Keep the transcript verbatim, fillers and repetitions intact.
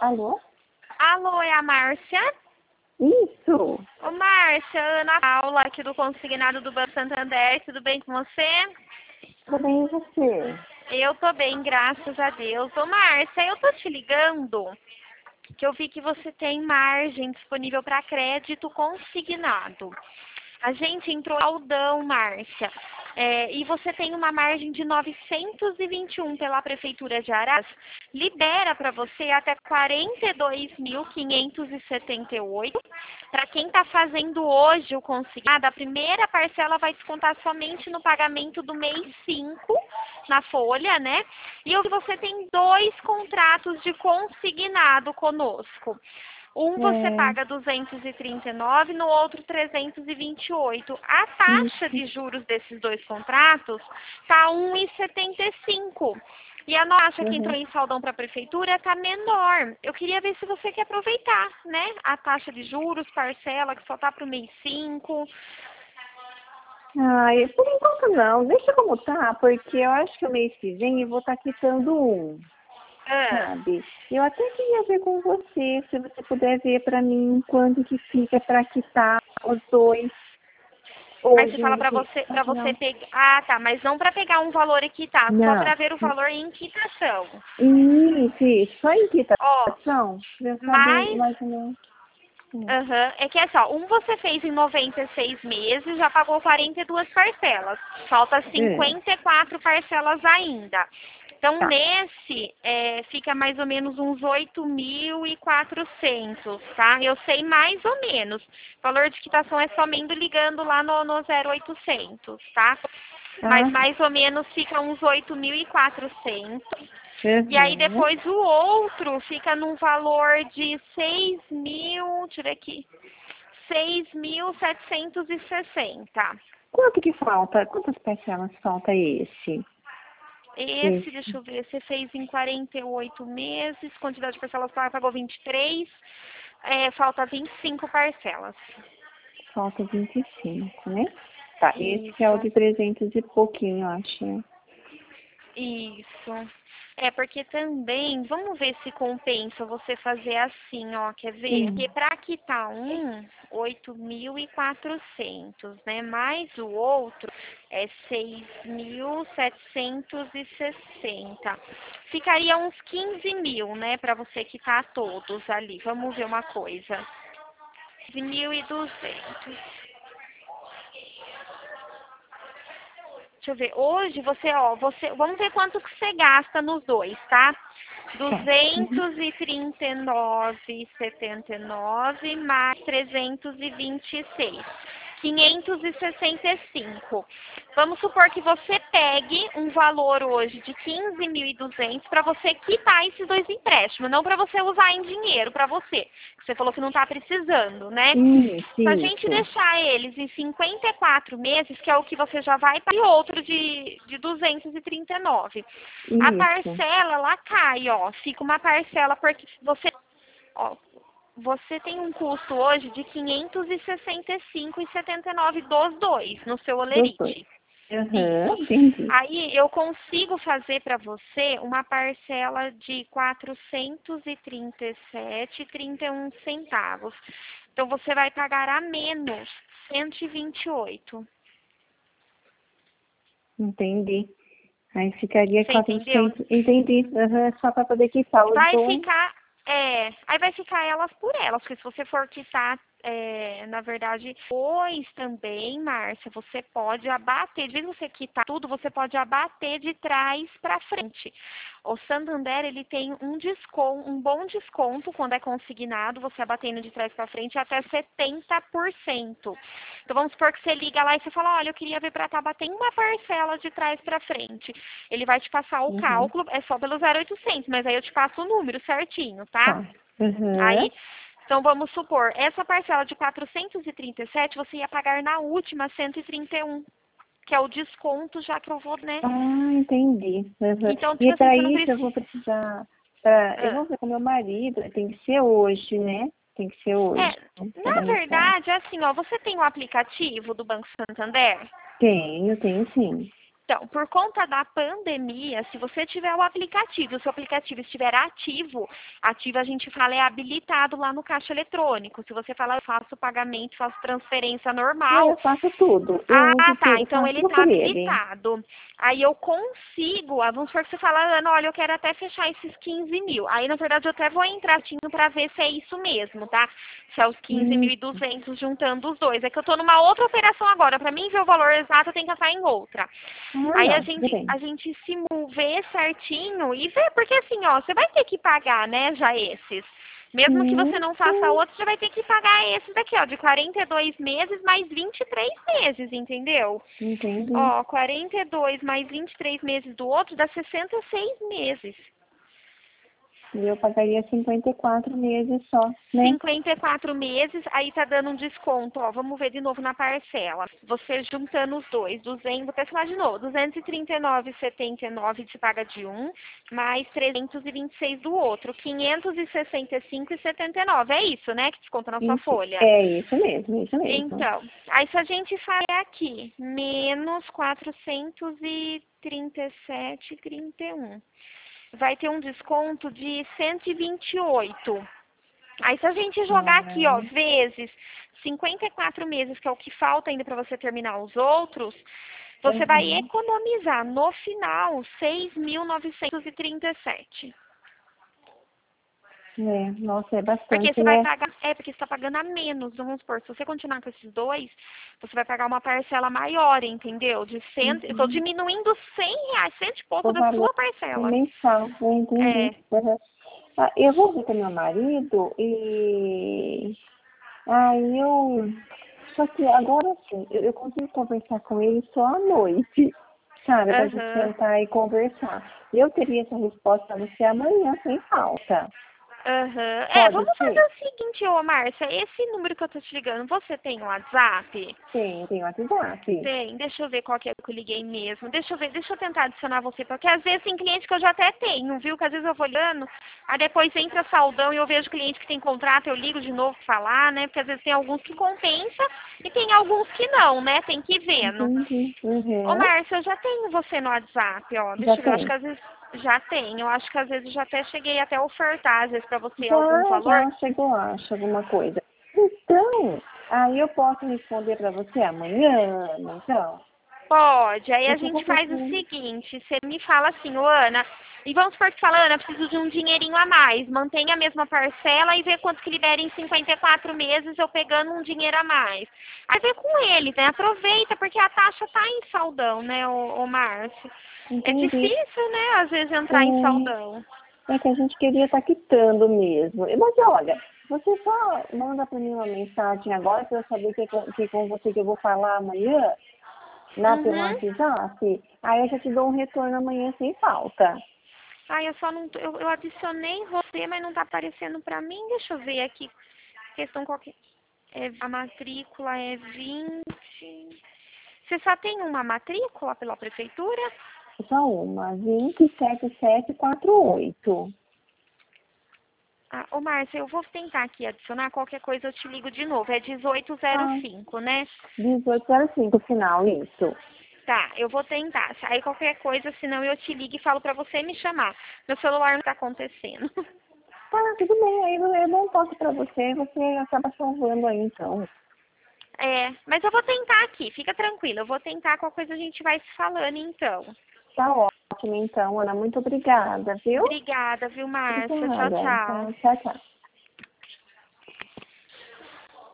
Alô? Alô, é a Márcia? Isso. Ô, Márcia, Ana Paula, aqui do Consignado do Banco Santander, tudo bem com você? Tudo bem, e você? Eu tô bem, graças a Deus. Ô, Márcia, eu tô te ligando que eu vi que você tem margem disponível para crédito consignado. A gente entrou no Aldão, Márcia, é, e você tem uma margem de novecentos e vinte e um pela Prefeitura de Araras, libera para você até quarenta e dois mil quinhentos e setenta e oito. Para quem está fazendo hoje o consignado, a primeira parcela vai descontar somente no pagamento do mês cinco, na folha, né? E você tem dois contratos de consignado conosco. Um você É, paga duzentos e trinta e nove, no outro trezentos e vinte e oito. A taxa isso. de juros desses dois contratos está um vírgula setenta e cinco. E a nossa que Uhum. entrou em saldão para a prefeitura está menor. Eu queria ver se você quer aproveitar, né? A taxa de juros, parcela, que só está para o mês cinco. Ai, por enquanto não. Deixa como tá, porque eu acho que o mês que vem eu vou estar quitando um, Ah. sabe? Eu até queria ver com você, se você puder ver pra mim quanto que fica pra quitar os dois Aí você hoje fala no para você, para você final. pegar. Ah, tá, mas não para pegar um valor e quitar, só Não. para ver o valor em quitação. Isso, isso. Só em Ó, quitação, pra eu saber mais mais ou menos. Hum. Aham. É que é só, um você fez em noventa e seis meses, já pagou quarenta e duas parcelas. Falta É, cinquenta e quatro parcelas ainda. Então, tá. nesse, é, fica mais ou menos uns oito mil e quatrocentos, tá? Eu sei mais ou menos. O valor de quitação é somente ligando lá no, no zero oitocentos, tá? Mas Ah, tá. mais ou menos fica uns oito mil e quatrocentos. E aí Uhum. depois o outro fica num valor de seis mil, deixa eu ver aqui, seis mil setecentos e sessenta. Quanto que falta? Quantas parcelas falta esse? Esse, Esse. deixa eu ver, você fez em quarenta e oito meses, quantidade de parcelas pagas, pagou vinte e três, é, falta vinte e cinco parcelas. Falta vinte e cinco, né? Tá, esse que é o Isso. de trezentos e pouquinho, eu acho, né? Isso. É, porque também, vamos ver se compensa você fazer assim, ó, quer ver? Hum. Porque para quitar um, oito mil e quatrocentos, né? Mais o outro é seis mil setecentos e sessenta. Ficaria uns quinze mil, né, para você quitar todos ali. Vamos ver uma coisa. quinze mil e duzentos. Deixa eu ver. Hoje você, ó, você, vamos ver quanto que você gasta nos dois, tá? Tá. Uhum. duzentos e trinta e nove e setenta e nove mais trezentos e vinte e seis. quinhentos e sessenta e cinco. Vamos supor que você pegue um valor hoje de quinze mil e duzentos para você quitar esses dois empréstimos, não para você usar em dinheiro para você. Você falou que não está precisando, né? Isso, Se a gente isso. deixar eles em cinquenta e quatro meses, que é o que você já vai, e outro de, de duzentos e trinta e nove. A Isso. parcela, ela cai, ó. Fica uma parcela, porque você, ó, você tem um custo hoje de quinhentos e sessenta e cinco e setenta e nove dos dois no seu Dos dois. olerite. Aham, Isso. entendi. Aí eu consigo fazer para você uma parcela de quatrocentos e trinta e sete e trinta e um centavos. Então você vai pagar a menos cento e vinte e oito. Entendi. Aí ficaria Você entendeu? quatrocentos. Entendi. Aham, só para poder quitar os Vai dois. ficar, é, aí vai ficar elas por elas, porque se você for quitar, é, na verdade, pois também, Márcia, você pode abater, de vez em você quitar tudo, você pode abater de trás para frente. O Santander, ele tem um desconto, um bom desconto quando é consignado, você abatendo de trás para frente até setenta por cento. Então vamos supor que você liga lá e você fala, olha, eu queria ver para abater uma parcela de trás para frente. Ele vai te passar o Uhum. cálculo, é só pelo zero oitocentos, mas aí eu te passo o número certinho, tá? Tá. Aham. Aí, então vamos supor, essa parcela de quatrocentos e trinta e sete você ia pagar na última cento e trinta e um, que é o desconto já que eu vou, né? Ah, entendi. Uhum. Então, tipo E assim, para você não isso eu precisa. vou precisar. Pra, eu Ah. vou ver com meu marido, tem que ser hoje, né? Tem que ser hoje. É, Né? na Para mostrar. verdade, assim, ó, você tem o aplicativo do Banco Santander? Tenho, tenho sim. Então, por conta da pandemia, se você tiver o aplicativo, o seu aplicativo estiver ativo, ativo a gente fala é habilitado lá no caixa eletrônico. Se você falar, eu faço pagamento, faço transferência É, normal. eu faço tudo. Eu Ah, uso tá. tudo, Então faço ele tudo está por ele. habilitado. Aí eu consigo, ah, vamos supor que você fala, Ana, olha, eu quero até fechar esses quinze mil. Aí, na verdade, eu até vou entrar para ver se é isso mesmo, tá? Se é os quinze Hum, mil e duzentos juntando os dois. É que eu tô numa outra operação agora. Para mim ver o valor exato, eu tenho que estar em outra. ah, Aí a não, tudo gente, bem. a gente se mover certinho e ver, porque assim, ó, você vai ter que pagar, né, já esses. Mesmo que você Sim, não faça sim. outro, você vai ter que pagar esses daqui, ó, de quarenta e dois meses mais vinte e três meses, entendeu? Entendi. Ó, quarenta e dois mais vinte e três meses do outro dá sessenta e seis meses. E eu pagaria cinquenta e quatro meses só, né? cinquenta e quatro meses, aí tá dando um desconto, ó, vamos ver de novo na parcela. Você juntando os dois, duzentos, vou até falar de novo, duzentos e trinta e nove e setenta e nove de paga de um, mais trezentos e vinte e seis do outro, quinhentos e sessenta e cinco e setenta e nove. É isso, né, que desconta na sua Isso. folha. É isso mesmo, isso mesmo. Então, aí se a gente fizer aqui, menos quatrocentos e trinta e sete e trinta e um, vai ter um desconto de cento e vinte e oito. Aí se a gente jogar aqui, ó, Ah, vezes cinquenta e quatro meses, que é o que falta ainda para você terminar os outros, você vai uhum. economizar no final seis mil novecentos e trinta e sete. É, nossa, é Porque bastante, você vai né? pagar, é porque você está pagando a menos, vamos supor, se você continuar com esses dois, você vai pagar uma parcela maior, entendeu? De cento, eu estou Uhum. diminuindo cem reais, cento e pouco O da valor sua parcela. mensal, eu entendi. É, Uhum. Ah, eu vou ver com meu marido e aí eu. Só que agora sim, eu, eu consigo conversar com ele só à noite, sabe? Pra gente aham. sentar e conversar. Eu teria essa resposta pra você amanhã sem falta. Aham. É, Pode vamos fazer ser? o seguinte, ô Márcia, esse número que eu tô te ligando, você tem o WhatsApp? Tem, tem WhatsApp. Tem, deixa eu ver qual que é que eu liguei mesmo. Deixa eu ver, deixa eu tentar adicionar você, porque às vezes tem cliente que eu já até tenho, viu? Que às vezes eu vou olhando, aí depois entra saldão e eu vejo cliente que tem contrato, eu ligo de novo pra falar, né? Porque às vezes tem alguns que compensa e tem alguns que não, né? Tem que ir vendo. Entendi. Ô, Uhum. Márcia, eu já tenho você no WhatsApp, ó. Já Deixa eu ver, eu acho que tem. às vezes já tenho. Eu acho que às vezes eu já até cheguei até a ofertar, às vezes, pra você algum Já, valor. já chegou, acho, alguma coisa. Então, aí eu posso responder para você amanhã, então. Pode. Aí a Porque eu vou gente faz o fazer. seguinte, você me fala assim, ô Ana, e vamos supor que fala, Ana, preciso de um dinheirinho a mais. Mantenha a mesma parcela e vê quanto que libera em cinquenta e quatro meses, eu pegando um dinheiro a mais. Aí vê com ele, né? Aproveita, porque a taxa tá em saldão, né, ô, ô Márcio? É Entendi. difícil, né, às vezes entrar em É, saldão. é que a gente queria estar quitando mesmo. Mas olha, você só manda para mim uma mensagem agora para eu saber que, é com- que com você que eu vou falar amanhã, lá pelo Uhum. WhatsApp. Aí eu já te dou um retorno amanhã sem falta. Ai, eu só não. tô- Eu, eu adicionei você, mas não tá aparecendo pra mim. Deixa eu ver aqui. Questão qualquer. É, a matrícula é vinte. Você só tem uma matrícula pela prefeitura? Só uma, vinte e sete mil setecentos e quarenta e oito. Ah, ô, Márcia, eu vou tentar aqui adicionar. Qualquer coisa eu te ligo de novo. É dezoito zero Ah, cinco, né? dezoito zero cinco final, isso. Tá, eu vou tentar. Aí qualquer coisa, senão eu te ligo e falo pra você me chamar. Meu celular não tá acontecendo. Tá, tudo bem, aí eu dou um toque pra você e você acaba salvando aí então. É, mas eu vou tentar aqui, fica tranquila. Eu vou tentar, qualquer coisa a gente vai se falando então. Tá ótimo então, Ana, muito obrigada, viu? Obrigada, viu, Márcia? Tchau, Obrigada, tchau. tá, tchau, tchau.